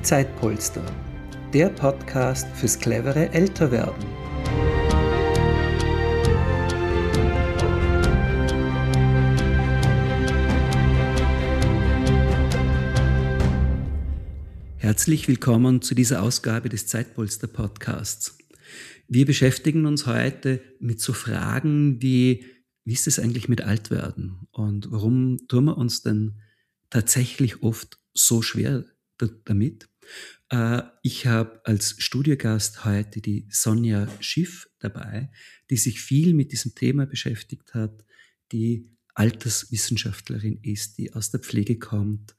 Zeitpolster, der Podcast fürs clevere Älterwerden. Herzlich willkommen zu dieser Ausgabe des Zeitpolster-Podcasts. Wir beschäftigen uns heute mit so Fragen wie ist es eigentlich mit Altwerden und warum tun wir uns denn tatsächlich oft so schwer damit? Ich habe als Studiogast heute die Sonja Schiff dabei, die sich viel mit diesem Thema beschäftigt hat, die Alterswissenschaftlerin ist, die aus der Pflege kommt,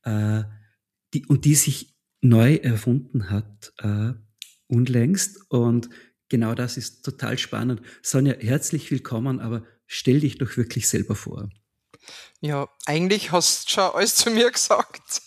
die sich neu erfunden hat, unlängst. Und genau das ist total spannend. Sonja, herzlich willkommen, aber stell dich doch wirklich selber vor. Ja, eigentlich hast du schon alles zu mir gesagt.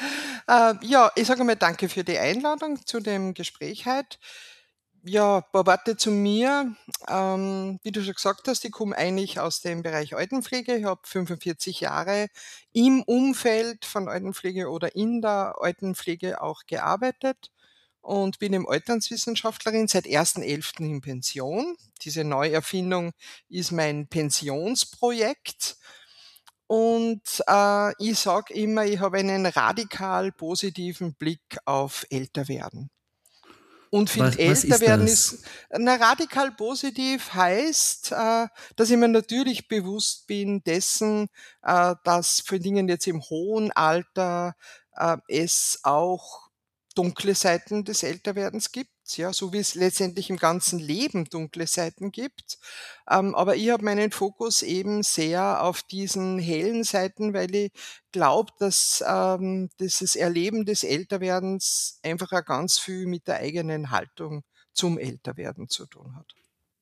Ja, ich sage mal danke für die Einladung zu dem Gespräch heute. Ja, ein paar Worte zu mir. Wie du schon gesagt hast, ich komme eigentlich aus dem Bereich Altenpflege. Ich habe 45 Jahre im Umfeld von Altenpflege oder in der Altenpflege auch gearbeitet und bin eben Alternswissenschaftlerin seit 1.11. in Pension. Diese Neuerfindung ist mein Pensionsprojekt. Und ich sage immer, ich habe einen radikal positiven Blick auf Älterwerden. Und finde, Was ist Älterwerden das? ist radikal positiv heißt, dass ich mir natürlich bewusst bin dessen, dass vor Dingen jetzt im hohen Alter es auch dunkle Seiten des Älterwerdens gibt, ja, so wie es letztendlich im ganzen Leben dunkle Seiten gibt. Aber ich habe meinen Fokus eben sehr auf diesen hellen Seiten, weil ich glaube, dass dieses Erleben des Älterwerdens einfach auch ganz viel mit der eigenen Haltung zum Älterwerden zu tun hat.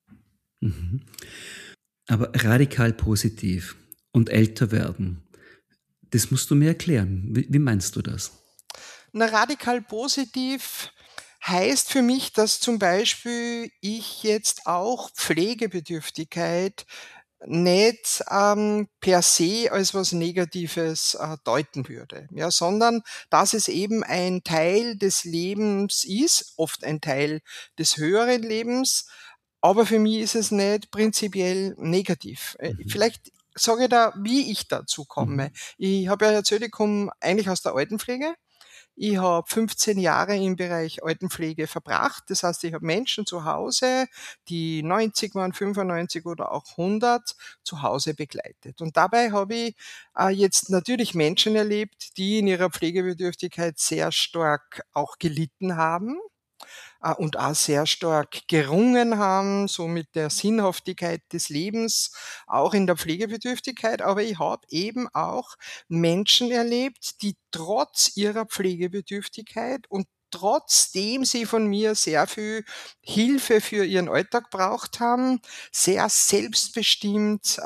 Mhm. Aber radikal positiv und älter werden, das musst du mir erklären. Wie meinst du das? Radikal positiv heißt für mich, dass zum Beispiel ich jetzt auch Pflegebedürftigkeit nicht per se als was Negatives deuten würde, ja, sondern dass es eben ein Teil des Lebens ist, oft ein Teil des höheren Lebens, aber für mich ist es nicht prinzipiell negativ. Mhm. Vielleicht sage ich da, wie ich dazu komme. Mhm. Ich habe ja erzählt, ich komme eigentlich aus der Altenpflege. Ich habe 15 Jahre im Bereich Altenpflege verbracht. Das heißt, ich habe Menschen zu Hause, die 90 waren, 95 oder auch 100, zu Hause begleitet. Und dabei habe ich jetzt natürlich Menschen erlebt, die in ihrer Pflegebedürftigkeit sehr stark auch gelitten haben und auch sehr stark gerungen haben, so mit der Sinnhaftigkeit des Lebens, auch in der Pflegebedürftigkeit. Aber ich habe eben auch Menschen erlebt, die trotz ihrer Pflegebedürftigkeit und trotzdem sie von mir sehr viel Hilfe für ihren Alltag braucht haben, sehr selbstbestimmt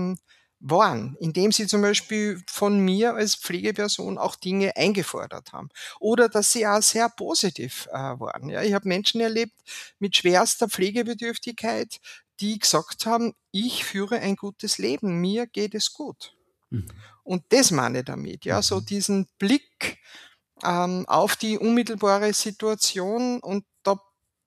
waren, indem sie zum Beispiel von mir als Pflegeperson auch Dinge eingefordert haben. Oder dass sie auch sehr positiv waren. Ja, ich habe Menschen erlebt mit schwerster Pflegebedürftigkeit, die gesagt haben, ich führe ein gutes Leben, mir geht es gut. Mhm. Und das meine ich damit, ja, so Mhm. diesen Blick auf die unmittelbare Situation. Und da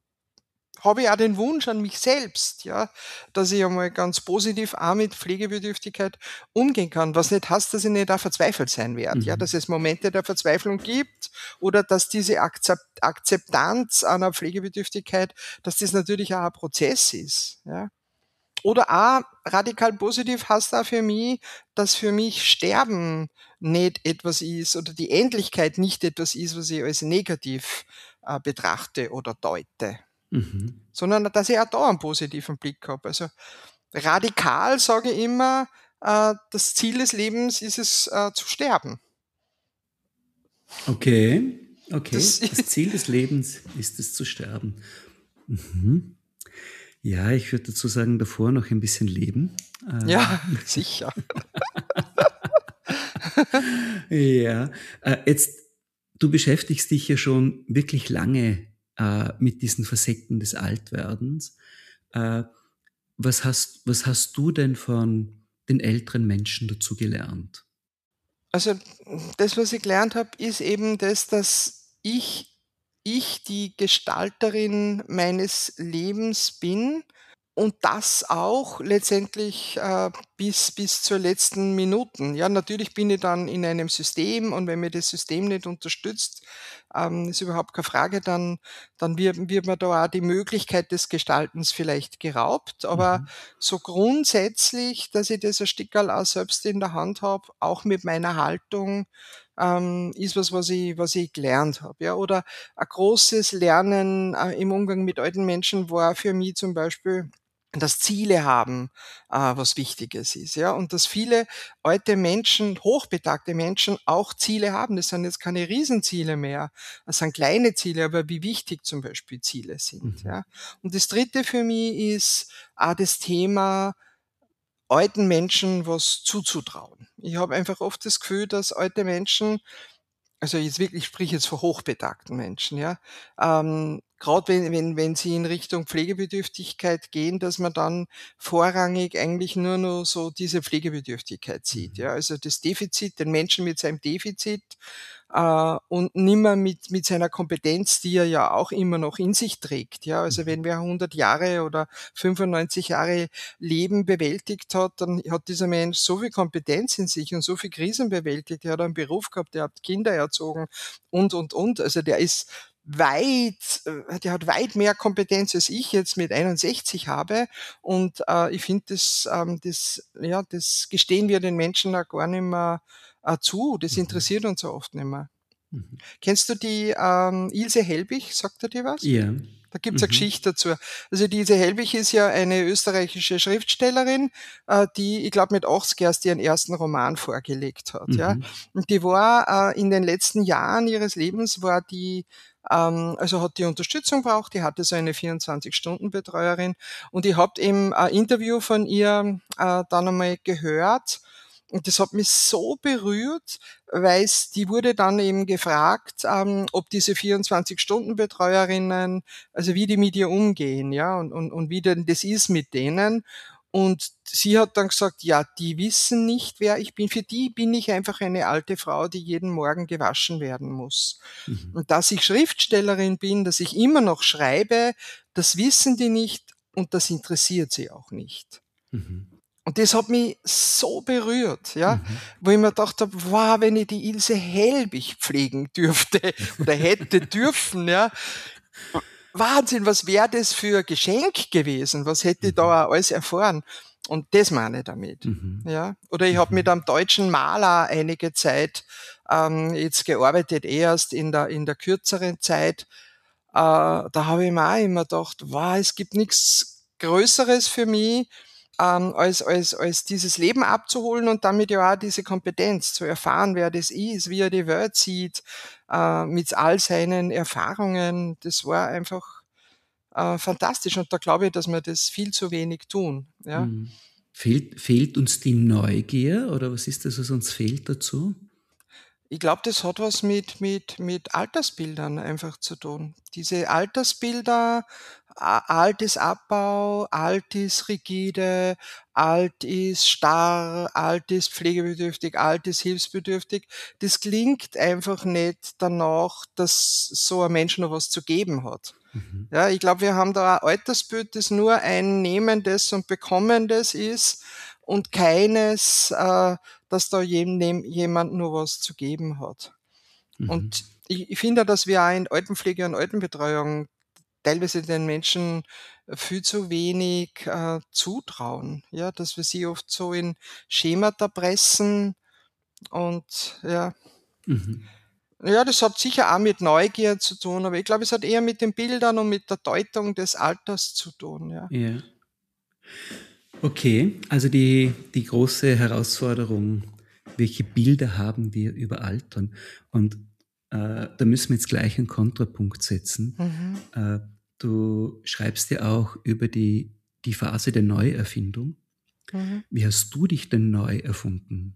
habe ich auch den Wunsch an mich selbst, ja, dass ich einmal ganz positiv auch mit Pflegebedürftigkeit umgehen kann. Was nicht heißt, dass ich nicht auch verzweifelt sein werde, ja, dass Mhm. es Momente der Verzweiflung gibt oder dass diese Akzeptanz einer Pflegebedürftigkeit, dass das natürlich auch ein Prozess ist, ja. Oder auch radikal positiv heißt auch für mich, dass für mich Sterben nicht etwas ist oder die Endlichkeit nicht etwas ist, was ich als negativ betrachte oder deute, Mhm. sondern dass ich auch da einen positiven Blick habe. Also radikal sage ich immer, das Ziel des Lebens ist es, zu sterben. Okay, Das okay. Das Ziel des Lebens ist es zu sterben. Mhm. Ja, ich würde dazu sagen, davor noch ein bisschen leben. ja, sicher. Ja, jetzt, du beschäftigst dich ja schon wirklich lange mit diesen Facetten des Altwerdens. Äh, was hast du denn von den älteren Menschen dazu gelernt? Also das, was ich gelernt habe, ist eben das, dass ich ich die Gestalterin meines Lebens bin und das auch letztendlich, bis zur letzten Minuten. Ja, natürlich bin ich dann in einem System und wenn mir das System nicht unterstützt, ist überhaupt keine Frage, dann wird mir da auch die Möglichkeit des Gestaltens vielleicht geraubt. Aber Mhm. so grundsätzlich, dass ich das ein Stickerl auch selbst in der Hand habe, auch mit meiner Haltung, ist was ich gelernt habe, ja. Oder ein großes Lernen, im Umgang mit alten Menschen war für mich zum Beispiel, dass Ziele haben, was Wichtiges ist, ja. Und dass viele alte Menschen, hochbetagte Menschen auch Ziele haben. Das sind jetzt keine Riesenziele mehr. Das sind kleine Ziele, aber wie wichtig zum Beispiel Ziele sind, Mhm. ja. Und das Dritte für mich ist auch das Thema, alten Menschen was zuzutrauen. Ich habe einfach oft das Gefühl, dass alte Menschen, also jetzt wirklich, ich spreche jetzt von hochbetagten Menschen, ja. Grad wenn sie in Richtung Pflegebedürftigkeit gehen, dass man dann vorrangig eigentlich nur noch so diese Pflegebedürftigkeit sieht, Mhm. ja. Also das Defizit, den Menschen mit seinem Defizit, und nimmer mit seiner Kompetenz, die er ja auch immer noch in sich trägt, ja. Also Mhm. wenn wer 100 Jahre oder 95 Jahre Leben bewältigt hat, dann hat dieser Mensch so viel Kompetenz in sich und so viel Krisen bewältigt. Der hat einen Beruf gehabt, der hat Kinder erzogen und. Also der hat weit mehr Kompetenz, als ich jetzt mit 61 habe. Und ich finde, das gestehen wir den Menschen auch gar nicht mehr zu. Das Mhm. interessiert uns ja oft nicht mehr. Mhm. Kennst du die Ilse Helbig? Sagt er dir was? Ja. Da gibt's eine Mhm. Geschichte dazu. Also die Ilse Helbig ist ja eine österreichische Schriftstellerin, die, ich glaube, mit 80 erst ihren ersten Roman vorgelegt hat, ja. Mhm. Und die war in den letzten Jahren ihres Lebens war die also hat die Unterstützung braucht, die hatte so eine 24-Stunden-Betreuerin und ich habe im Interview von ihr dann einmal gehört und das hat mich so berührt, die wurde dann eben gefragt, ob diese 24-Stunden-Betreuerinnen, also wie die mit ihr umgehen, ja, und wie denn das ist mit denen. Und sie hat dann gesagt, ja, die wissen nicht, wer ich bin. Für die bin ich einfach eine alte Frau, die jeden Morgen gewaschen werden muss. Mhm. Und dass ich Schriftstellerin bin, dass ich immer noch schreibe, das wissen die nicht und das interessiert sie auch nicht. Mhm. Und das hat mich so berührt, ja, Mhm. wo ich mir gedacht habe: „Wow, wenn ich die Ilse Helbig pflegen dürfte oder hätte dürfen, ja, Wahnsinn, was wäre das für ein Geschenk gewesen? Was hätte ich Mhm. da auch alles erfahren?“ Und das meine ich damit, Mhm. ja. Oder ich habe mit Mhm. einem deutschen Maler einige Zeit, jetzt gearbeitet, erst in der kürzeren Zeit. Da habe ich mir auch immer gedacht: „Wow, es gibt nichts Größeres für mich, als dieses Leben abzuholen und damit ja auch diese Kompetenz zu erfahren, wer das ist, wie er die Welt sieht, mit all seinen Erfahrungen.“ Das war einfach, fantastisch und da glaube ich, dass wir das viel zu wenig tun, ja. Mhm. Fehlt uns die Neugier oder was ist das, was uns fehlt dazu? Ich glaube, das hat was mit Altersbildern einfach zu tun. Diese Altersbilder, alt ist Abbau, alt ist rigide, alt ist starr, alt ist pflegebedürftig, alt ist hilfsbedürftig. Das klingt einfach nicht danach, dass so ein Mensch noch was zu geben hat. Mhm. Ja, ich glaube, wir haben da ein Altersbild, das nur ein Nehmendes und Bekommendes ist und keines, dass da jemand nur was zu geben hat. Mhm. Und ich finde, dass wir auch in Altenpflege und Altenbetreuung teilweise den Menschen viel zu wenig zutrauen. Ja, dass wir sie oft so in Schemata pressen und ja. Mhm. Ja, das hat sicher auch mit Neugier zu tun, aber ich glaube, es hat eher mit den Bildern und mit der Deutung des Alters zu tun, ja. Ja. Okay, also die große Herausforderung, welche Bilder haben wir über Altern? Und da müssen wir jetzt gleich einen Kontrapunkt setzen. Mhm. Äh, Du schreibst ja auch über die Phase der Neuerfindung. Mhm. Wie hast du dich denn neu erfunden?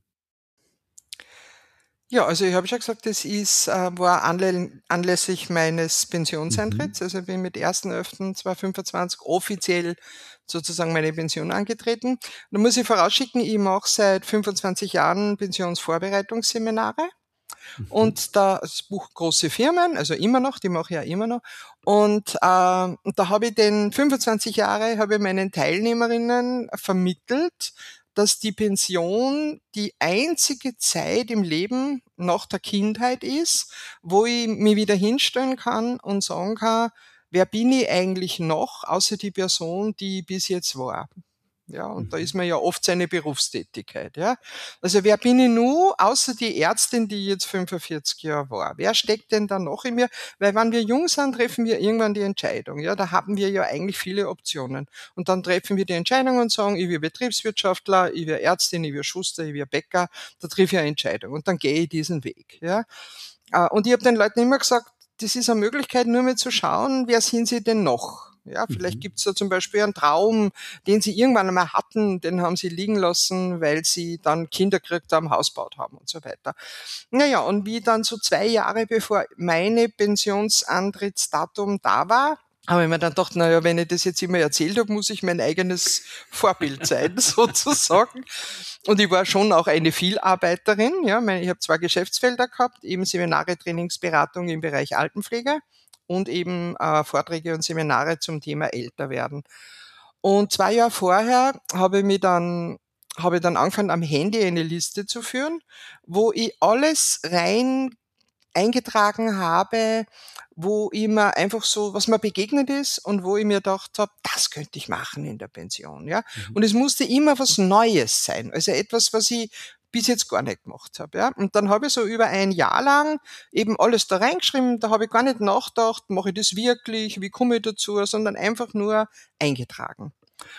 Ja, also ich habe schon gesagt, war anlässlich meines Mhm. Pensionseintritts. Also ich bin mit 1.11.2025 offiziell sozusagen meine Pension angetreten. Da muss ich vorausschicken, ich mache seit 25 Jahren Pensionsvorbereitungsseminare. Und das Buch Große Firmen, also immer noch, die mache ich ja immer noch. Und da habe ich 25 Jahre, habe ich meinen Teilnehmerinnen vermittelt, dass die Pension die einzige Zeit im Leben nach der Kindheit ist, wo ich mich wieder hinstellen kann und sagen kann, wer bin ich eigentlich noch, außer die Person, die ich bis jetzt war. Ja, und da ist man ja oft seine Berufstätigkeit, ja. Also wer bin ich nun, außer die Ärztin, die jetzt 45 Jahre war? Wer steckt denn da noch in mir? Weil wenn wir jung sind, treffen wir irgendwann die Entscheidung, ja. Da haben wir ja eigentlich viele Optionen. Und dann treffen wir die Entscheidung und sagen, ich will Betriebswirtschaftler, ich will Ärztin, ich will Schuster, ich will Bäcker. Da treffe ich eine Entscheidung und dann gehe ich diesen Weg, ja. Und ich habe den Leuten immer gesagt, das ist eine Möglichkeit, nur mal zu schauen, wer sind sie denn noch? Ja, vielleicht gibt's da zum Beispiel einen Traum, den sie irgendwann einmal hatten, den haben sie liegen lassen, weil sie dann Kinder gekriegt haben, Haus gebaut haben und so weiter. Naja, und wie dann so 2 Jahre bevor meine Pensionsantrittsdatum da war, habe ich mir dann gedacht, naja, wenn ich das jetzt immer erzählt habe, muss ich mein eigenes Vorbild sein, sozusagen. Und ich war schon auch eine Vielarbeiterin. Ja, ich habe 2 Geschäftsfelder gehabt, eben Seminare, Trainingsberatung im Bereich Altenpflege und eben Vorträge und Seminare zum Thema Älterwerden. Und 2 Jahre vorher habe ich dann angefangen, am Handy eine Liste zu führen, wo ich alles rein eingetragen habe, wo ich mir einfach so, was mir begegnet ist und wo ich mir gedacht habe, das könnte ich machen in der Pension, ja. Und es musste immer was Neues sein, also etwas, was ich bis jetzt gar nicht gemacht habe, ja. Und dann habe ich so über ein Jahr lang eben alles da reingeschrieben, da habe ich gar nicht nachgedacht, mache ich das wirklich, wie komme ich dazu, sondern einfach nur eingetragen.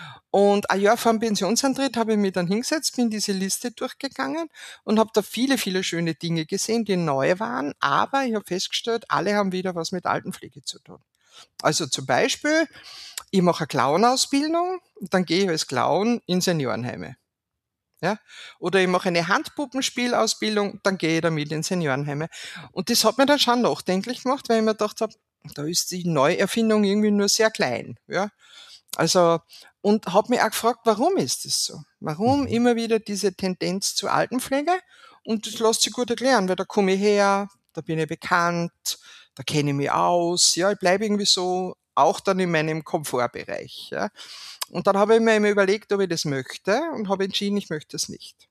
Und ein Jahr vor dem Pensionsantritt habe ich mich dann hingesetzt, bin diese Liste durchgegangen und habe da viele, viele schöne Dinge gesehen, die neu waren, aber ich habe festgestellt, alle haben wieder was mit Altenpflege zu tun. Also zum Beispiel, ich mache eine Clownausbildung, dann gehe ich als Clown in Seniorenheime. Ja? Oder ich mache eine Handpuppenspielausbildung, dann gehe ich damit in Seniorenheime. Und das hat mir dann schon nachdenklich gemacht, weil ich mir gedacht habe, da ist die Neuerfindung irgendwie nur sehr klein. Ja? Also, und habe mich auch gefragt, warum ist das so? Warum immer wieder diese Tendenz zur Altenpflege? Und das lässt sich gut erklären, weil da komme ich her, da bin ich bekannt, da kenne ich mich aus, ja, ich bleibe irgendwie so auch dann in meinem Komfortbereich. Ja. Und dann habe ich mir immer überlegt, ob ich das möchte und habe entschieden, ich möchte es nicht.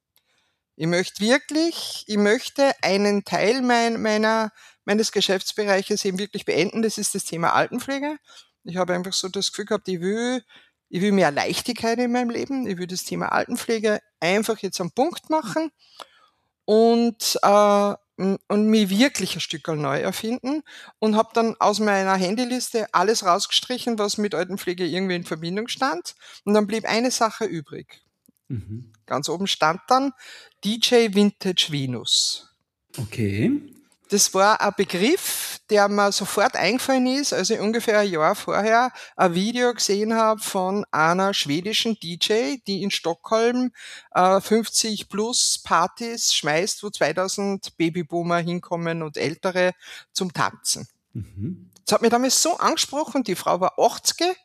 Ich möchte einen Teil meines Geschäftsbereiches eben wirklich beenden, das ist das Thema Altenpflege. Ich habe einfach so das Gefühl gehabt, ich will mehr Leichtigkeit in meinem Leben, ich will das Thema Altenpflege einfach jetzt am Punkt machen und mich wirklich ein Stückerl neu erfinden und habe dann aus meiner Handyliste alles rausgestrichen, was mit Altenpflege irgendwie in Verbindung stand. Und dann blieb eine Sache übrig. Ganz oben stand dann DJ Vintage Venus. Okay. Das war ein Begriff, der mir sofort eingefallen ist, als ich ungefähr ein Jahr vorher ein Video gesehen habe von einer schwedischen DJ, die in Stockholm 50 plus Partys schmeißt, wo 2000 Babyboomer hinkommen und Ältere zum Tanzen. Das hat mich damals so angesprochen, die Frau war 80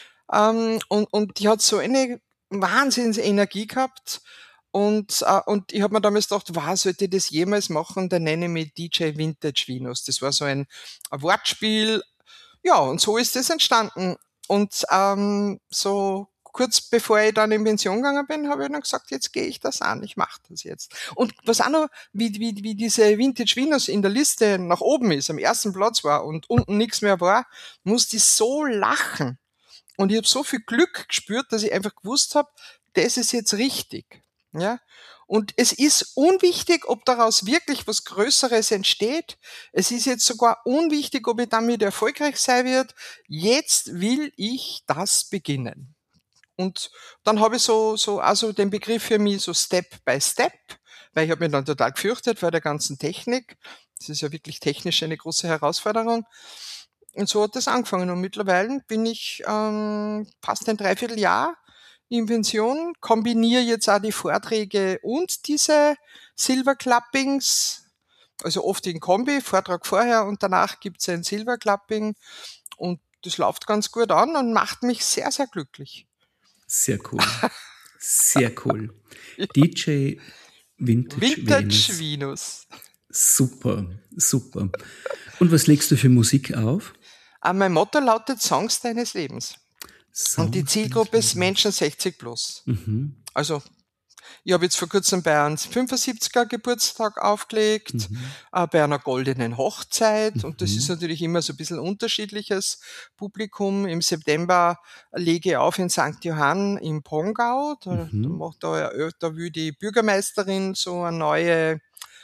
und die hat so eine Wahnsinnsenergie gehabt. Und ich habe mir damals gedacht, was sollte ich das jemals machen? Dann nenne ich mich DJ Vintage Venus. Das war so ein Wortspiel. Ja, und so ist das entstanden. Und so kurz bevor ich dann in Pension gegangen bin, habe ich dann gesagt, jetzt gehe ich das an, ich mache das jetzt. Und was auch noch, wie diese Vintage Venus in der Liste nach oben ist, am ersten Platz war und unten nichts mehr war, musste ich so lachen. Und ich habe so viel Glück gespürt, dass ich einfach gewusst habe, das ist jetzt richtig. Ja? Und es ist unwichtig, ob daraus wirklich was Größeres entsteht. Es ist jetzt sogar unwichtig, ob ich damit erfolgreich sein wird. Jetzt will ich das beginnen. Und dann habe ich so also den Begriff für mich so Step by Step, weil ich habe mich dann total gefürchtet vor der ganzen Technik. Das ist ja wirklich technisch eine große Herausforderung. Und so hat das angefangen. Und mittlerweile bin ich fast ein Dreivierteljahr in Pension, kombiniere jetzt auch die Vorträge und diese Silver Clappings, also oft in Kombi, Vortrag vorher und danach gibt's ein Silver Clapping und das läuft ganz gut an und macht mich sehr, sehr glücklich. Sehr cool. Sehr cool. DJ Vintage Vintage Venus. Super, super. Und was legst du für Musik auf? Mein Motto lautet Songs deines Lebens. Und die Songs deines Zielgruppe ist Lebens. Menschen 60 plus. Mhm, Also ich habe jetzt vor kurzem bei einem 75er Geburtstag aufgelegt, mhm, bei einer goldenen Hochzeit, und das ist mhm, natürlich immer so ein bisschen unterschiedliches Publikum. Im September lege ich auf in St. Johann im Pongau. mhm, Da will die Bürgermeisterin so eine neue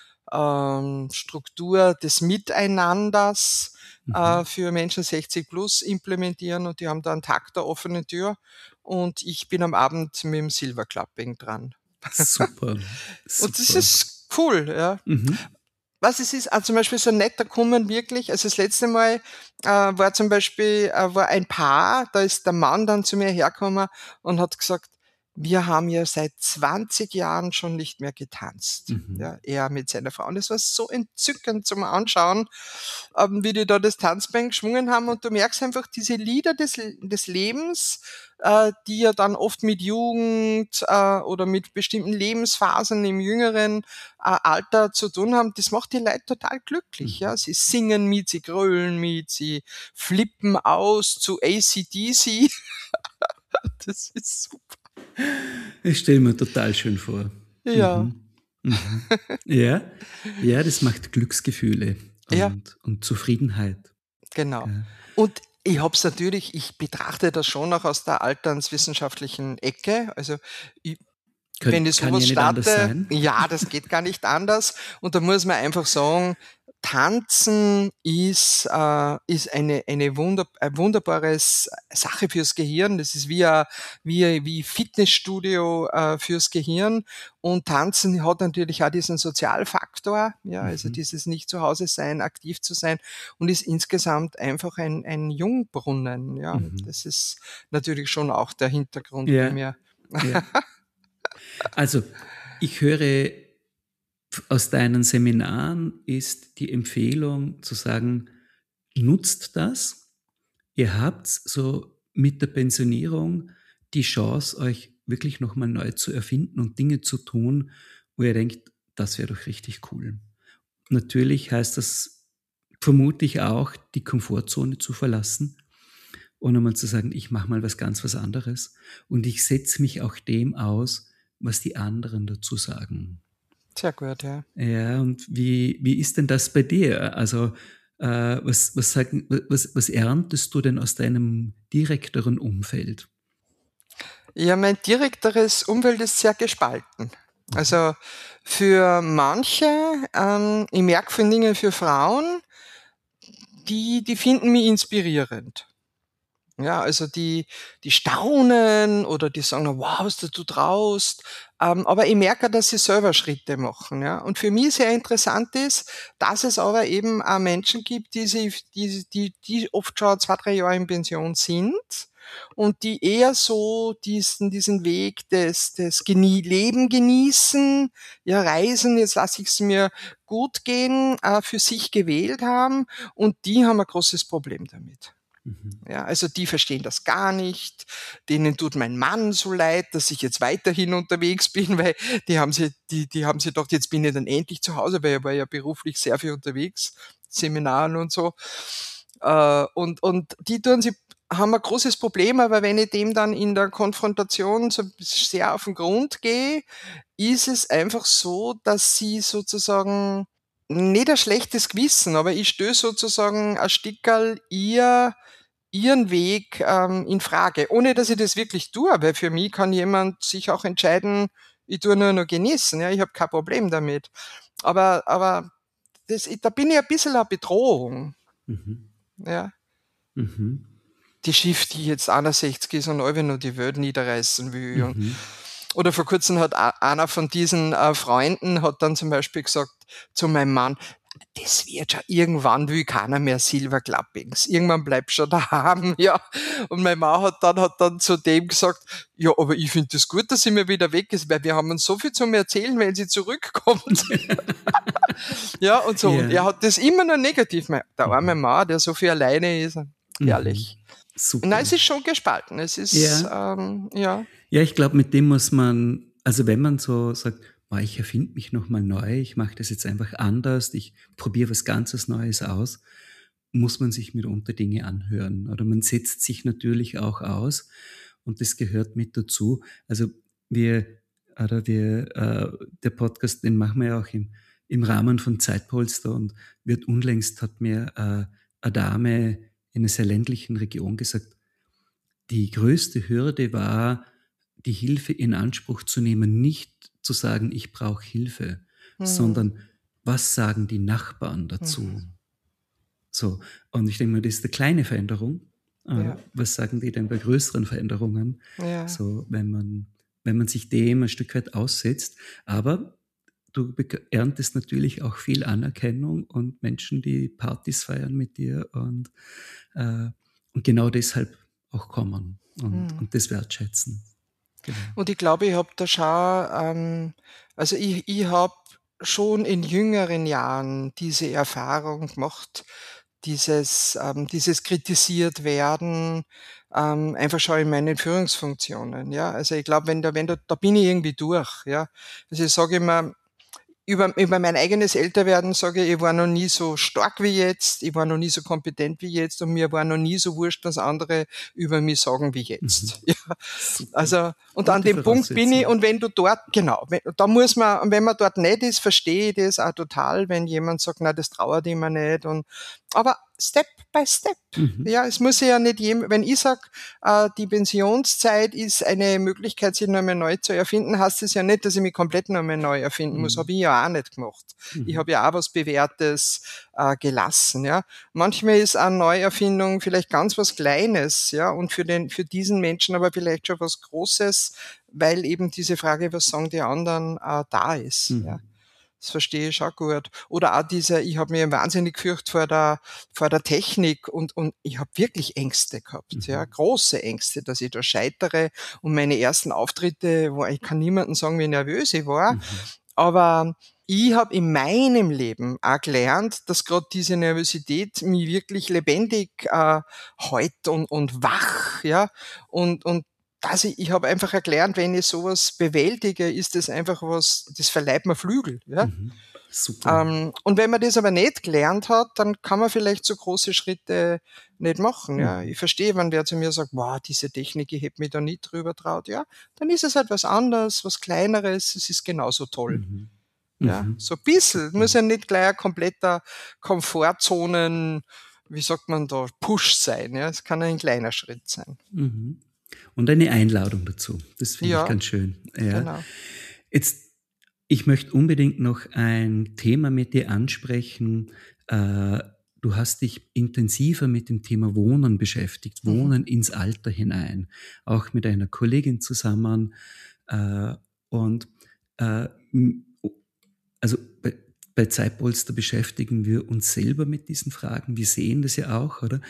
Struktur des Miteinanders mhm. für Menschen 60 plus implementieren, und die haben da einen Tag der offenen Tür, und ich bin am Abend mit dem Silverclapping dran. Super, Und das super. ist cool, ja. Mhm, Was es ist, zum Beispiel so nett, da kommen wirklich, also das letzte Mal war zum Beispiel war ein Paar, da ist der Mann dann zu mir hergekommen und hat gesagt, wir haben ja seit 20 Jahren schon nicht mehr getanzt. mhm. Ja, er mit seiner Frau. Und das war so entzückend zum Anschauen, wie die da das Tanzbein geschwungen haben. Und du merkst einfach diese Lieder des Lebens, die ja dann oft mit Jugend oder mit bestimmten Lebensphasen im jüngeren Alter zu tun haben. Das macht die Leute total glücklich. Ja, Mhm. sie singen mit, sie grölen mit, sie flippen aus zu AC/DC. Das ist super. Ich stelle mir total schön vor. Ja, Mhm. Mhm. Ja, ja, das macht Glücksgefühle ja, und Zufriedenheit. genau. Ja. Und ich betrachte das schon auch aus der alternswissenschaftlichen Ecke. Also ich, wenn ich Kann ja sowas nicht anders starte, sein. ja, das geht gar nicht anders. Und da muss man einfach sagen, Tanzen ist eine wunderbare Sache fürs Gehirn. Das ist wie Fitnessstudio fürs Gehirn. Und Tanzen hat natürlich auch diesen Sozialfaktor, ja, also Mhm. dieses nicht zu Hause sein, aktiv zu sein, und ist insgesamt einfach ein Jungbrunnen. Ja, Mhm. das ist natürlich schon auch der Hintergrund bei Ja, mir. ja. Also, ich höre aus deinen Seminaren ist die Empfehlung zu sagen, nutzt das. Ihr habt so mit der Pensionierung die Chance, euch wirklich nochmal neu zu erfinden und Dinge zu tun, wo ihr denkt, das wäre doch richtig cool. Natürlich heißt das vermutlich auch, die Komfortzone zu verlassen und einmal zu sagen, ich mache mal was anderes und ich setze mich auch dem aus, was die anderen dazu sagen. Sehr gut, ja. Ja, und wie ist denn das bei dir? Also, was erntest du denn aus deinem direkteren Umfeld? Ja, mein direkteres Umfeld ist sehr gespalten. Mhm. Also für manche, ich merke vor allen Dingen für Frauen, die finden mich inspirierend. Ja, also die staunen oder die sagen: „Wow, was du traust." Aber ich merke, dass sie selber Schritte machen, ja. Und für mich sehr interessant ist, dass es aber eben auch Menschen gibt, die oft schon 2, 3 Jahre in Pension sind und die eher so diesen Weg des Leben genießen, ja, Reisen, jetzt lasse ich's mir gut gehen, für sich gewählt haben, und die haben ein großes Problem damit. Mhm. Ja, also die verstehen das gar nicht. Denen tut mein Mann so leid, dass ich jetzt weiterhin unterwegs bin, weil die haben sie gedacht, jetzt bin ich dann endlich zu Hause, weil ich war ja beruflich sehr viel unterwegs, Seminaren und so. Und die haben ein großes Problem, aber wenn ich dem dann in der Konfrontation so sehr auf den Grund gehe, ist es einfach so, dass sie sozusagen nicht ein schlechtes Gewissen, aber ich stöße sozusagen ein Stickerl ihren Weg in Frage, ohne dass ich das wirklich tue, weil für mich kann jemand sich auch entscheiden, ich tue nur noch genießen, ja, ich habe kein Problem damit. Aber da bin ich ein bisschen eine Bedrohung, Mhm. ja. Mhm. Die Schiff, die jetzt 61 ist und alle noch die Welt niederreißen will. Mhm. Oder vor Kurzem hat einer von diesen Freunden hat dann zum Beispiel gesagt zu meinem Mann, das wird schon, irgendwann will keiner mehr Silverclappings. Irgendwann bleibt schon daheim, ja. Und meine Mann hat dann zu dem gesagt, ja, aber ich finde das gut, dass sie mir wieder weg ist, weil wir haben uns so viel zum Erzählen, wenn sie zurückkommt. Ja, und so. Und Ja. er hat das immer nur negativ. Der arme Mhm. Mann, der so viel alleine ist. Mhm. Herrlich. Super. Nein, es ist schon gespalten. Es ist, Ja. ja. Ja, ich glaube, mit dem muss man, also wenn man so sagt, ich erfinde mich nochmal neu, ich mache das jetzt einfach anders, ich probiere was ganzes Neues aus, muss man sich mitunter Dinge anhören. Oder man setzt sich natürlich auch aus und das gehört mit dazu. Also der Podcast, den machen wir ja auch im Rahmen von Zeitpolster und wird unlängst hat mir eine Dame in einer sehr ländlichen Region gesagt, die größte Hürde war, die Hilfe in Anspruch zu nehmen, nicht zu sagen, ich brauche Hilfe, Mhm. sondern was sagen die Nachbarn dazu? Mhm. So, und ich denke mal, das ist eine kleine Veränderung. Ja, Was sagen die denn bei größeren Veränderungen? ja. So, wenn man sich dem ein Stück weit aussetzt. Aber du erntest natürlich auch viel Anerkennung und Menschen, die Partys feiern mit dir äh, und genau deshalb auch kommen Mhm. und das wertschätzen. Genau. Und ich glaube, ich habe da schon, also ich habe schon in jüngeren Jahren diese Erfahrung gemacht, dieses kritisiert werden, einfach schon in meinen Führungsfunktionen, ja. Also ich glaube, da bin ich irgendwie durch, ja. Also ich sage immer, über mein eigenes Älterwerden sage ich, ich war noch nie so stark wie jetzt, ich war noch nie so kompetent wie jetzt und mir war noch nie so wurscht, was andere über mich sagen wie Mhm. jetzt. Ja, Super. also, und an Gute dem Punkt bin ich, Voraussetzung. und wenn du dort, genau, da muss man, und wenn man dort nicht ist, verstehe ich das auch total, wenn jemand sagt, na, das trauert ich mir nicht, aber Step by Step. Mhm. Ja, es muss ja nicht wenn ich sage, die Pensionszeit ist eine Möglichkeit, sich nochmal neu zu erfinden, heißt es ja nicht, dass ich mich komplett nochmal neu erfinden muss. Mhm. Habe ich ja auch nicht gemacht. Ich Mhm. habe ja auch was Bewährtes gelassen. Ja, manchmal ist eine Neuerfindung vielleicht ganz was Kleines, ja, und für diesen Menschen aber vielleicht schon was Großes, weil eben diese Frage, was sagen die anderen, da ist. Ja. Mhm. Das verstehe ich auch gut. Oder auch ich habe mir wahnsinnig gefürchtet vor der Technik und ich habe wirklich Ängste gehabt, ja, Mhm. große Ängste, dass ich da scheitere. Und meine ersten Auftritte, ich kann niemandem sagen, wie nervös ich war, Mhm. aber ich habe in meinem Leben auch gelernt, dass gerade diese Nervosität mich wirklich lebendig hält und wach, ja, und dass ich habe einfach gelernt, wenn ich sowas bewältige, ist das einfach was, das verleiht mir Flügel, ja. Mhm. Super. Und wenn man das aber nicht gelernt hat, dann kann man vielleicht so große Schritte nicht machen, ja. Mhm. Ich verstehe, wenn wer zu mir sagt: „Wow, diese Technik, ich hätte mich da nie drüber traut", ja, dann ist es halt was anderes, was Kleineres, es ist genauso toll, Mhm. ja. Mhm. So bisschen, Super. muss ja nicht gleich ein kompletter Komfortzonen, wie sagt man da, Push sein, ja. Es kann ein kleiner Schritt sein. Mhm. Und eine Einladung dazu. Das finde ich Ja, ganz schön. Ja. genau. Jetzt, ich möchte unbedingt noch ein Thema mit dir ansprechen. Äh, Du hast dich intensiver mit dem Thema Wohnen beschäftigt, Mhm. Wohnen ins Alter hinein, auch mit einer Kollegin zusammen. Äh, und äh, m- also bei Zeitpolster beschäftigen wir uns selber mit diesen Fragen. Wir sehen das ja auch, oder?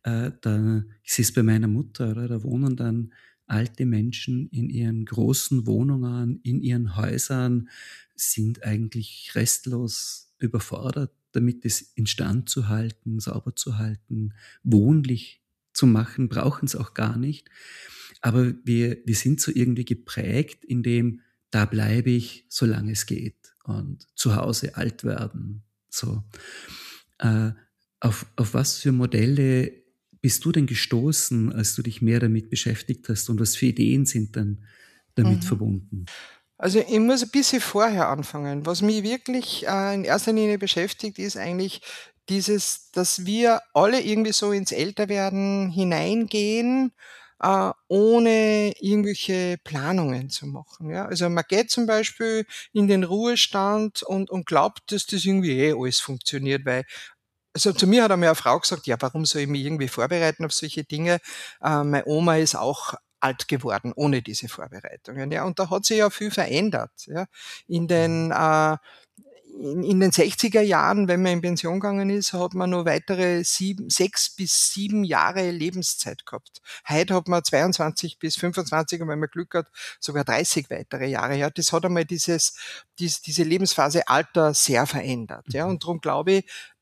Ich sehe es bei meiner Mutter, oder? Da wohnen dann alte Menschen in ihren großen Wohnungen, in ihren Häusern, sind eigentlich restlos überfordert, damit es instand zu halten, sauber zu halten, wohnlich zu machen, brauchen es auch gar nicht. Aber wir sind so irgendwie geprägt, in dem, da bleibe ich, solange es geht. Und zu Hause alt werden. So. Äh, auf was für Modelle bist du denn gestoßen, als du dich mehr damit beschäftigt hast? Und was für Ideen sind dann damit Mhm. verbunden? Also, ich muss ein bisschen vorher anfangen. Was mich wirklich, in erster Linie beschäftigt, ist eigentlich dass wir alle irgendwie so ins Älterwerden hineingehen, ohne irgendwelche Planungen zu machen, ja? Also, man geht zum Beispiel in den Ruhestand und glaubt, dass das irgendwie alles funktioniert, weil, also, zu mir hat einmal eine Frau gesagt: „Ja, warum soll ich mich irgendwie vorbereiten auf solche Dinge? Meine Oma ist auch alt geworden ohne diese Vorbereitungen", ja, und da hat sich ja viel verändert, ja. In den, äh in den 60er Jahren, wenn man in Pension gegangen ist, hat man noch weitere 6 bis 7 Jahre Lebenszeit gehabt. Heute hat man 22 bis 25 und wenn man Glück hat, sogar 30 weitere Jahre. Ja, das hat einmal diese Lebensphase Alter sehr verändert. Ja, Mhm. und darum glaube ich,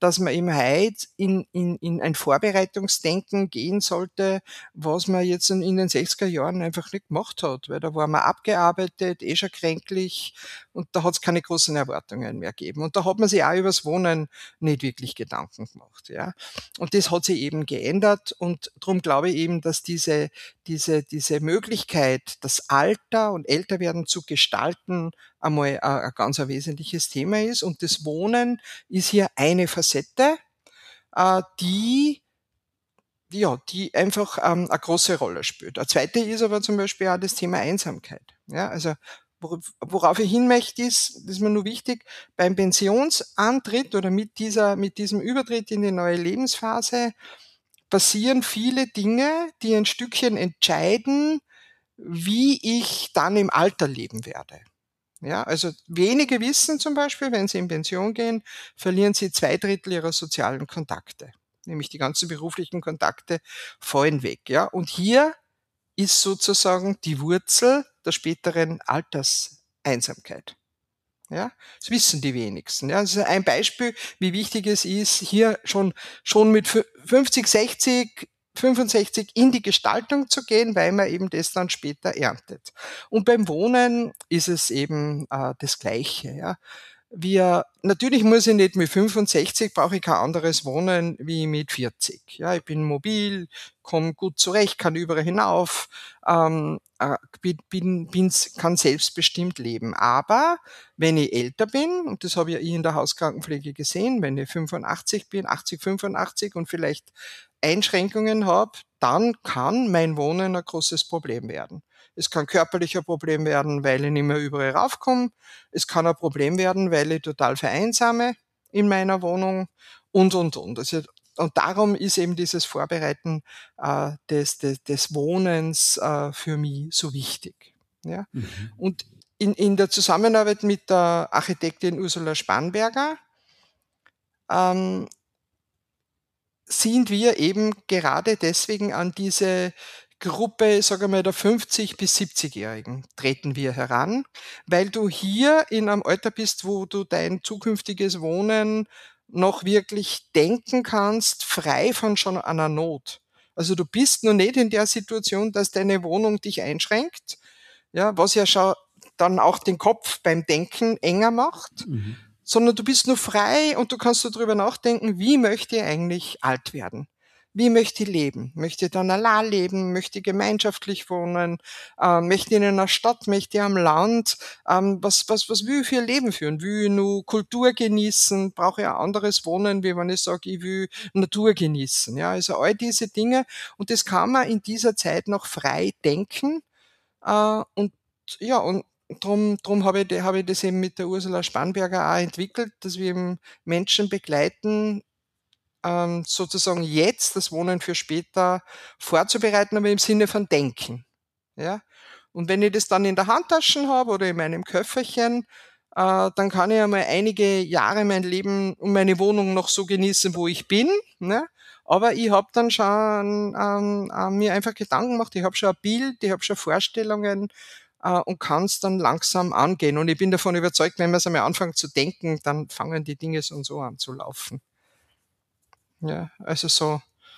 dass man eben heute in ein Vorbereitungsdenken gehen sollte, was man jetzt in den 60er Jahren einfach nicht gemacht hat, weil da war man abgearbeitet, schon kränklich und da hat es keine großen Erwartungen mehr gegeben. Und da hat man sich auch übers Wohnen nicht wirklich Gedanken gemacht. Ja. Und das hat sich eben geändert und darum glaube ich eben, dass diese Möglichkeit, das Alter und Älterwerden zu gestalten, einmal ein ganz ein wesentliches Thema ist. Und das Wohnen ist hier eine Facette, die die einfach eine große Rolle spielt. Eine zweite ist aber zum Beispiel auch das Thema Einsamkeit. Ja, also worauf ich hin möchte, ist, das ist mir nur wichtig, beim Pensionsantritt oder mit diesem Übertritt in die neue Lebensphase passieren viele Dinge, die ein Stückchen entscheiden, wie ich dann im Alter leben werde. Ja, also wenige wissen zum Beispiel, wenn sie in Pension gehen, verlieren sie 2/3 ihrer sozialen Kontakte. Nämlich die ganzen beruflichen Kontakte fallen weg. Ja, und hier ist sozusagen die Wurzel der späteren Alterseinsamkeit. Ja, das wissen die wenigsten. Ja, das ist ein Beispiel, wie wichtig es ist, hier schon mit 50, 60, 65 in die Gestaltung zu gehen, weil man eben das dann später erntet. Und beim Wohnen ist es eben das Gleiche. Ja. Natürlich muss ich nicht mit 65, brauche ich kein anderes Wohnen wie mit 40. Ja, ich bin mobil, komme gut zurecht, kann überall hinauf, kann selbstbestimmt leben. Aber wenn ich älter bin, und das habe ja ich in der Hauskrankenpflege gesehen, wenn ich 85 bin, 80, 85 und vielleicht Einschränkungen habe, dann kann mein Wohnen ein großes Problem werden. Es kann körperlicher Problem werden, weil ich nicht mehr überall raufkomme. Es kann ein Problem werden, weil ich total vereinsame in meiner Wohnung und. Also, und darum ist eben dieses Vorbereiten des Wohnens für mich so wichtig. Ja? Mhm. Und in der Zusammenarbeit mit der Architektin Ursula Spanberger ähm, sind wir eben gerade deswegen an diese Gruppe, sage ich mal, der 50- bis 70-Jährigen treten wir heran, weil du hier in einem Alter bist, wo du dein zukünftiges Wohnen noch wirklich denken kannst, frei von schon einer Not. Also du bist noch nicht in der Situation, dass deine Wohnung dich einschränkt, ja, was ja schon dann auch den Kopf beim Denken enger macht, Mhm. sondern du bist nur frei und du kannst darüber nachdenken, wie möchte ich eigentlich alt werden? Wie möchte ich leben? Möchte ich dann allein leben? Möchte ich gemeinschaftlich wohnen? Möchte ich in einer Stadt? Möchte ich am Land? Was will ich für ein Leben führen? Will ich nur Kultur genießen? Brauche ich ein anderes Wohnen, wie wenn ich sage, ich will Natur genießen? Ja, also all diese Dinge. Und das kann man in dieser Zeit noch frei denken. Und ja, und drum habe ich das eben mit der Ursula Spanberger auch entwickelt, dass wir eben Menschen begleiten, sozusagen jetzt das Wohnen für später vorzubereiten, aber im Sinne von Denken. Ja? Und wenn ich das dann in der Handtasche habe oder in meinem Köfferchen, dann kann ich einmal einige Jahre mein Leben und meine Wohnung noch so genießen, wo ich bin. Ne? Aber ich habe dann schon mir einfach Gedanken gemacht, ich habe schon ein Bild, ich habe schon Vorstellungen und kann es dann langsam angehen. Und ich bin davon überzeugt, wenn wir es einmal anfangen zu denken, dann fangen die Dinge so und so an zu laufen. Ja, also so,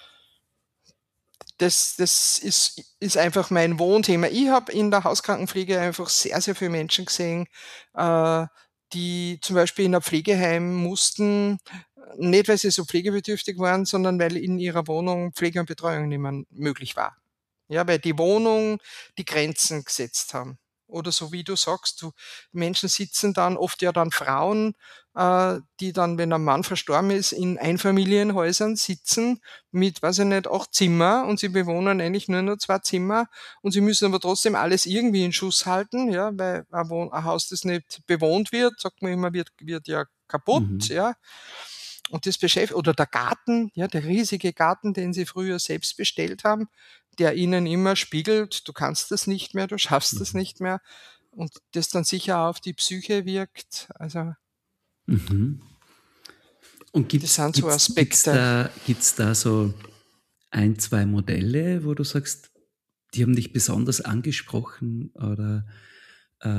das ist einfach mein Wohnthema. Ich habe in der Hauskrankenpflege einfach sehr, sehr viele Menschen gesehen, äh, die zum Beispiel in ein Pflegeheim mussten, nicht weil sie so pflegebedürftig waren, sondern weil in ihrer Wohnung Pflege und Betreuung nicht mehr möglich war. Ja, weil die Wohnung die Grenzen gesetzt haben. Oder so wie du sagst, Menschen sitzen dann, oft ja dann Frauen, die dann, wenn ein Mann verstorben ist, in Einfamilienhäusern sitzen mit, weiß ich nicht, 8 Zimmer und sie bewohnen eigentlich nur noch 2 Zimmer und sie müssen aber trotzdem alles irgendwie in Schuss halten, ja, weil ein Haus, das nicht bewohnt wird, sagt man immer, wird ja kaputt, Mhm. ja. Und das beschäftigt, oder der Garten, ja, der riesige Garten, den sie früher selbst bestellt haben, der ihnen immer spiegelt, du kannst das nicht mehr, du schaffst das Mhm. nicht mehr und das dann sicher auch auf die Psyche wirkt. Also Mhm. Und das sind so Aspekte. gibt's da so ein, zwei Modelle, wo du sagst, die haben dich besonders angesprochen oder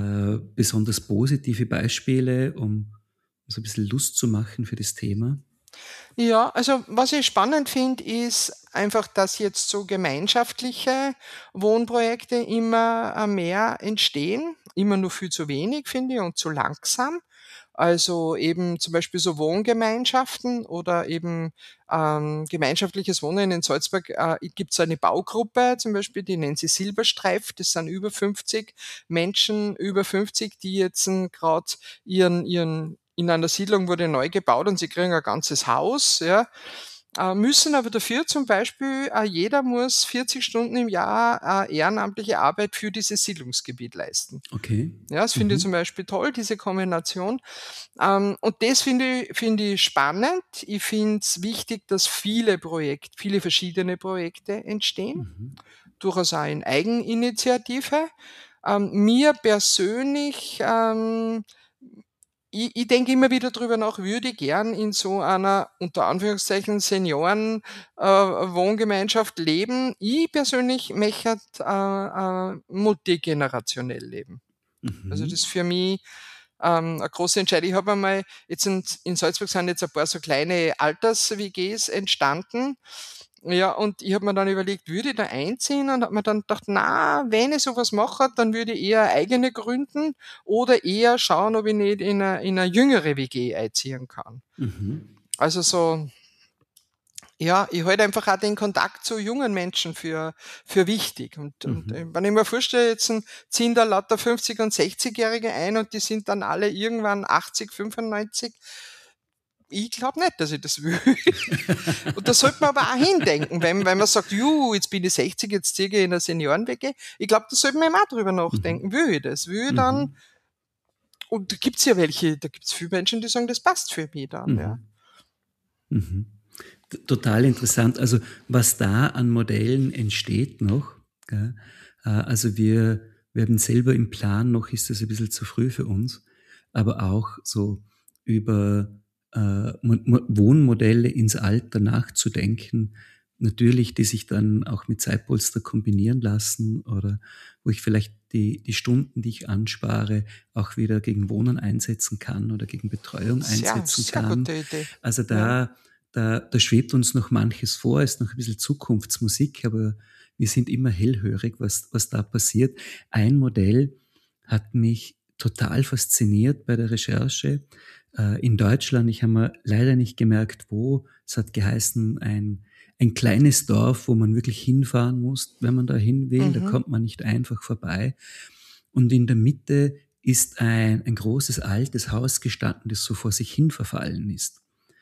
besonders positive Beispiele, um so ein bisschen Lust zu machen für das Thema? Ja, also was ich spannend finde, ist einfach, dass jetzt so gemeinschaftliche Wohnprojekte immer mehr entstehen. Immer nur viel zu wenig, finde ich, und zu langsam. Also eben zum Beispiel so Wohngemeinschaften oder eben gemeinschaftliches Wohnen in Salzburg. Gibt es eine Baugruppe zum Beispiel, die nennt sie Silberstreif. Das sind über 50 Menschen, über 50, die jetzt gerade in einer Siedlung wurde neu gebaut und sie kriegen ein ganzes Haus, ja, müssen aber dafür zum Beispiel, jeder muss 40 Stunden im Jahr ehrenamtliche Arbeit für dieses Siedlungsgebiet leisten. Okay. Ja, das finde ich zum Beispiel toll, diese Kombination. Und das finde ich spannend. Ich finde es wichtig, dass viele verschiedene Projekte entstehen, Mhm. durchaus auch in Eigeninitiative. Mir persönlich, ich denke immer wieder drüber nach, würde ich gern in so einer, unter Anführungszeichen, Senioren Wohngemeinschaft leben. Ich persönlich möchte multigenerationell leben. Also das Mhm. ist für mich 'ne große Entscheidung. Ich habe einmal jetzt in Salzburg sind jetzt ein paar so kleine Alters-WGs entstanden. Ja, und ich habe mir dann überlegt, würde ich da einziehen, und habe mir dann gedacht: „Na, wenn ich so was mache, dann würde ich eher eigene gründen oder eher schauen, ob ich nicht in 'ne jüngere WG einziehen kann.“ Mhm. Also so, ja, ich halte einfach auch den Kontakt zu jungen Menschen für wichtig. Und Mhm. wenn ich mir vorstelle, jetzt ziehen da lauter 50- und 60-Jährige ein und die sind dann alle irgendwann 80, 95. Ich glaube nicht, dass ich das will. Und da sollte man aber auch hindenken, wenn man sagt: „Jetzt bin ich 60, jetzt ziehe ich in 'ne Senioren-WG.“ Ich glaube, da sollte man eben auch drüber Mhm. nachdenken. Will ich das? Will ich dann, Mhm. und da gibt's viele Menschen, die sagen, das passt für mich dann, ja. Mhm. Mhm. Total interessant. Also was da an Modellen entsteht noch, gell? Also wir haben selber im Plan, noch ist das ein bisschen zu früh für uns, aber auch so über Wohnmodelle ins Alter nachzudenken, natürlich, die sich dann auch mit Zeitpolster kombinieren lassen oder wo ich vielleicht die Stunden, die ich anspare, auch wieder gegen Wohnen einsetzen kann oder gegen Betreuung Sehr, einsetzen sehr kann. gute Idee. Also Ja. da schwebt uns noch manches vor, ist noch ein bisschen Zukunftsmusik, aber wir sind immer hellhörig, was da passiert. Ein Modell hat mich total fasziniert bei der Recherche. In Deutschland, ich habe mir leider nicht gemerkt, wo, es hat geheißen, ein kleines Dorf, wo man wirklich hinfahren muss, wenn man da hin will, da Mhm. kommt man nicht einfach vorbei. Und in der Mitte ist ein großes altes Haus gestanden, das so vor sich hin verfallen ist.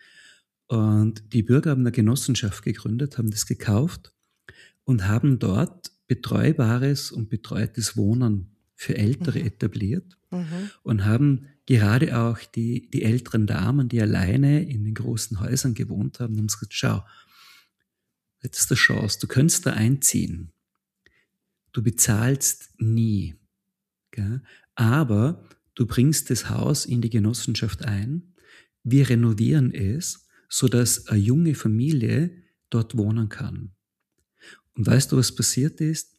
Und die Bürger haben eine Genossenschaft gegründet, haben das gekauft und haben dort betreubares und betreutes Wohnen für Ältere Mhm. etabliert Mhm. und haben gerade auch die älteren Damen, die alleine in den großen Häusern gewohnt haben, haben gesagt, schau, jetzt ist die Chance, du könntest da einziehen. Du bezahlst nie, gell? Aber du bringst das Haus in die Genossenschaft ein. Wir renovieren es, sodass eine junge Familie dort wohnen kann. Und weißt du, was passiert ist?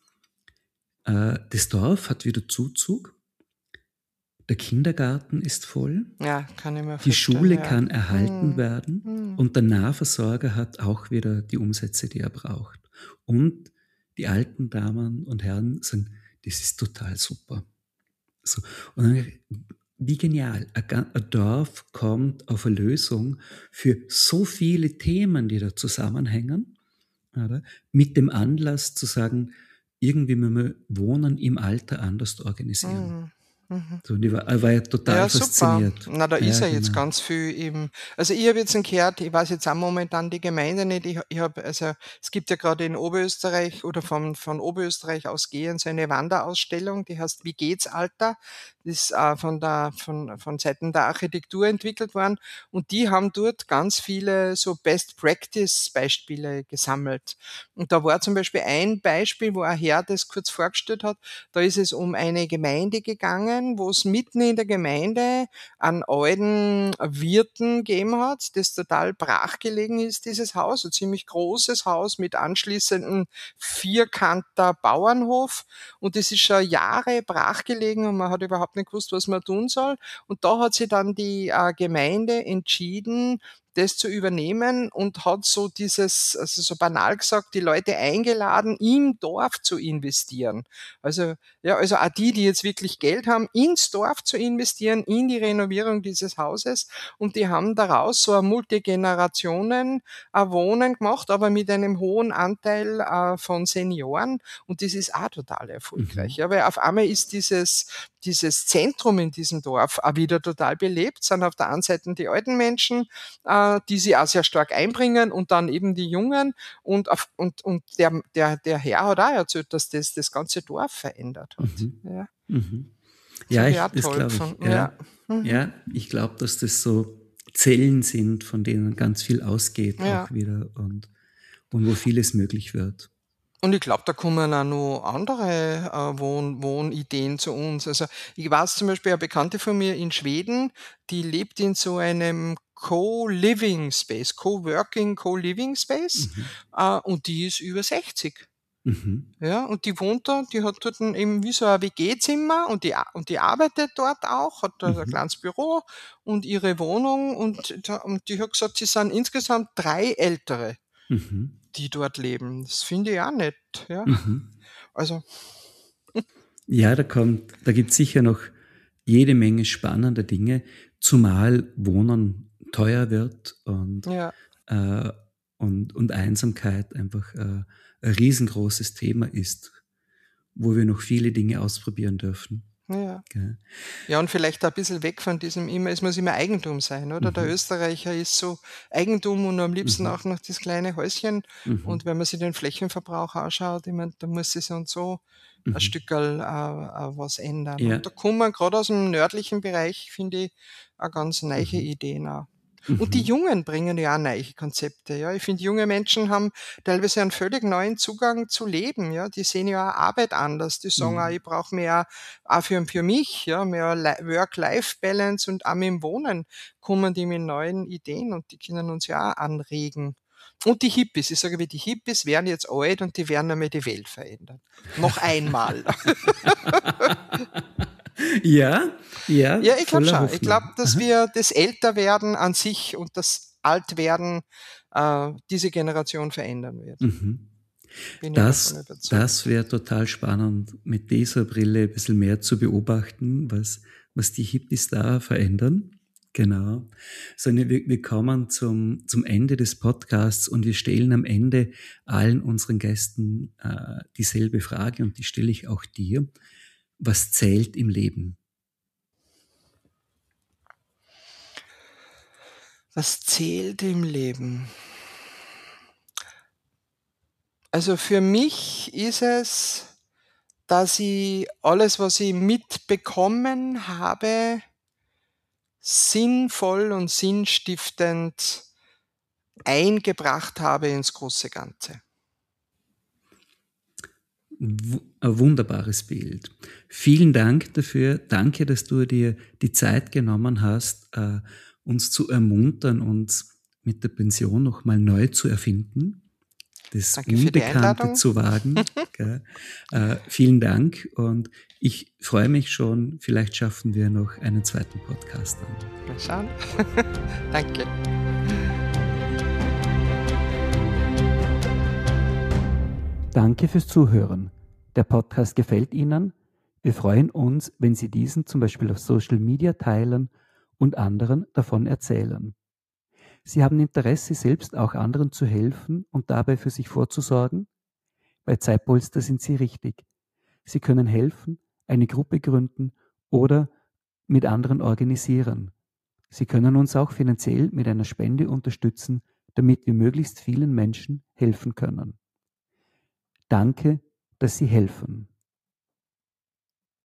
Das Dorf hat wieder Zuzug, der Kindergarten ist voll, Ja, kann ich mir die vorstellen, Schule ja. kann erhalten Mhm. werden Mhm. und der Nahversorger hat auch wieder die Umsätze, die er braucht. Und die alten Damen und Herren sagen, das ist total super. So. Und dann, wie genial, ein Dorf kommt auf eine Lösung für so viele Themen, die da zusammenhängen, oder? Mit dem Anlass zu sagen, irgendwie müssen wir Wohnen im Alter anders organisieren. Mhm. Mhm. So, und ich war ja total Ja, super. fasziniert. Na, da ist Ja, ja jetzt genau. ganz viel eben. Also, ich habe jetzt gehört, ich weiß jetzt auch momentan die Gemeinde nicht. Ich habe, also, es gibt ja gerade in Oberösterreich oder von Oberösterreich ausgehend so eine Wanderausstellung, die heißt „Wie geht's, Alter?“ Die ist, von Seiten der Architektur entwickelt worden, und die haben dort ganz viele so Best-Practice-Beispiele gesammelt. Und da war zum Beispiel ein Beispiel, wo ein Herr das kurz vorgestellt hat. Da ist es um eine Gemeinde gegangen, wo es mitten in der Gemeinde einen alten Wirten gegeben hat, das total brachgelegen ist, dieses Haus, ein ziemlich großes Haus mit anschließendem vierkanter Bauernhof. Und das ist schon Jahre brachgelegen und man hat überhaupt nicht gewusst, was man tun soll. Und da hat sich dann die Gemeinde entschieden, das zu übernehmen und hat so dieses, also so banal gesagt, die Leute eingeladen, im Dorf zu investieren. Also, ja, also auch die, die jetzt wirklich Geld haben, ins Dorf zu investieren, in die Renovierung dieses Hauses. Und die haben daraus so ein Multigenerationen Wohnen gemacht, aber mit einem hohen Anteil von Senioren. Und das ist auch total erfolgreich. Ja, weil auf einmal ist dieses Zentrum in diesem Dorf auch wieder total belebt, sind auf der einen Seite die alten Menschen, die sich auch sehr stark einbringen und dann eben die Jungen und der Herr hat auch erzählt, dass das ganze Dorf verändert hat. Mhm. Ja, Mhm. das Ja, habe ich auch das toll glaube ich. gefunden. Ja. Ja, ich glaube, dass das so Zellen sind, von denen ganz viel ausgeht Ja. auch wieder und wo vieles möglich wird. Und ich glaube, da kommen auch noch andere Wohnideen zu uns. Also ich weiß zum Beispiel, eine Bekannte von mir in Schweden, die lebt in so einem Co-Living Space, Co-Working, Co-Living Space, Mhm. und die ist über 60. Mhm. Ja, und die wohnt da, die hat dort eben wie so ein WG-Zimmer und die arbeitet dort auch, hat da ein Mhm. kleines Büro und ihre Wohnung und die hat gesagt, sie sind insgesamt 3 Ältere, Mhm. die dort leben. Das finde ich auch nett, ja. Mhm. Also, Ja, da gibt es sicher noch jede Menge spannender Dinge, zumal Wohnen teuer wird ja, äh, und Einsamkeit einfach ein riesengroßes Thema ist, wo wir noch viele Dinge ausprobieren dürfen. ja. Gell? Ja, und vielleicht auch ein bisschen weg von diesem immer, es muss immer Eigentum sein, oder? Der Mhm. Österreicher ist so Eigentum und am liebsten Mhm. auch noch das kleine Häuschen. Mhm. Und wenn man sich den Flächenverbrauch anschaut, ich meine, da muss sich so und so ein Mhm. Stückerl was ändern. Ja. Und da kommen gerade aus dem nördlichen Bereich, finde ich, auch ganz neue Mhm. Ideen auch. Und die Mhm. Jungen bringen ja auch neue Konzepte, ja. Ich finde, junge Menschen haben teilweise einen völlig neuen Zugang zu Leben, ja. Die sehen ja auch Arbeit anders. Die sagen auch, Mhm. ich brauche mehr auch für mich, ja, mehr Work-Life-Balance und auch mit dem Wohnen kommen die mit neuen Ideen und die können uns ja auch anregen. Und die Hippies, ich sage, wie die Hippies werden jetzt alt und die werden einmal die Welt verändern. Noch einmal. Ja, ja, Ja, ich glaube voller schon. Ich glaube, Hoffnung. dass Aha. wir das Älterwerden an sich und das Altwerden diese Generation verändern wird. Mhm. Bin ich davon Das überzeugt. wäre total spannend, mit dieser Brille ein bisschen mehr zu beobachten, was die Hippies da verändern. Genau. Wir kommen zum Ende des Podcasts und wir stellen am Ende allen unseren Gästen dieselbe Frage und die stelle ich auch dir. Was zählt im Leben? Was zählt im Leben? Also für mich ist es, dass ich alles, was ich mitbekommen habe, sinnvoll und sinnstiftend eingebracht habe ins große Ganze. Ein wunderbares Bild. Vielen Dank dafür. Danke, dass du dir die Zeit genommen hast, uns zu ermuntern, uns mit der Pension nochmal neu zu erfinden, das Danke für die Unbekannte Einladung. zu wagen. Gell? Vielen Dank und ich freue mich schon, vielleicht schaffen wir noch einen zweiten Podcast an. Mal schauen. Danke. Danke fürs Zuhören. Der Podcast gefällt Ihnen? Wir freuen uns, wenn Sie diesen zum Beispiel auf Social Media teilen und anderen davon erzählen. Sie haben Interesse, selbst auch anderen zu helfen und dabei für sich vorzusorgen? Bei Zeitpolster sind Sie richtig. Sie können helfen, eine Gruppe gründen oder mit anderen organisieren. Sie können uns auch finanziell mit einer Spende unterstützen, damit wir möglichst vielen Menschen helfen können. Danke, dass Sie helfen.